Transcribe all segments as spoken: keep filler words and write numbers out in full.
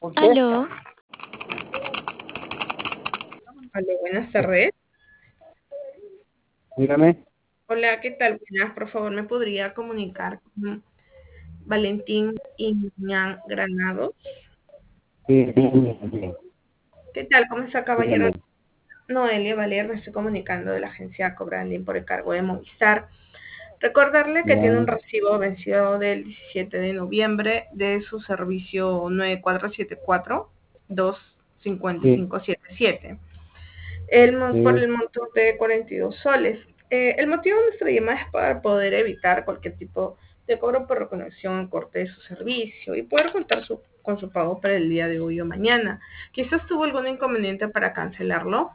Aló, Hola, buenas tardes. dígame. Hola, ¿qué tal? Buenas, por favor, ¿me podría comunicar con Valentín Iñán Granados? Sí, dígame, dígame. ¿Qué tal? ¿Cómo está, caballero? dígame. Noelia Valer, me estoy comunicando de la agencia Cobranding por el cargo de Movistar. Recordarle que tiene un Ya, recibo vencido del diecisiete de noviembre de su servicio nueve cuatro siete cuatro dos cinco sí, cinco siete siete. El, mon- por sí. el monto de cuarenta y dos soles. Eh, el motivo de nuestra llamada es para poder evitar cualquier tipo de cobro por reconexión, corte de su servicio y poder contar su- con su pago para el día de hoy o mañana. Quizás tuvo algún inconveniente para cancelarlo.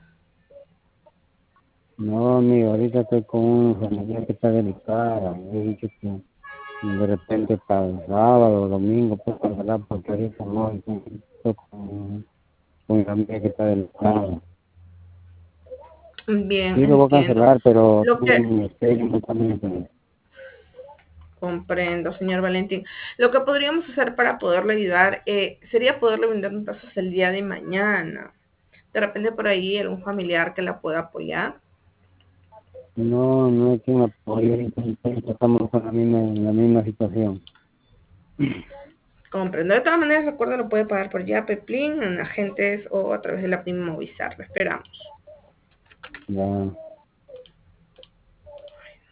No, amigo, ahorita estoy con un familiar que está delicada. He dicho que de repente para el sábado o domingo, pues, ¿verdad? Porque ahorita no, estoy con, con mi familia que está delicada. Bien, Sí, lo voy a entiendo. cancelar, pero Lo que mm, estoy completamente. comprendo, señor Valentín. Lo que podríamos hacer para poderle ayudar eh, sería poderle brindar un pasos el día de mañana. De repente por ahí algún familiar que la pueda apoyar. No, no es que me apoye, ahorita estamos con la misma, en la misma situación. Comprendo. De todas maneras, recuerda, lo puede pagar por Yape, Plin, en agentes o a través de la prima Movistar. Lo esperamos. Ya.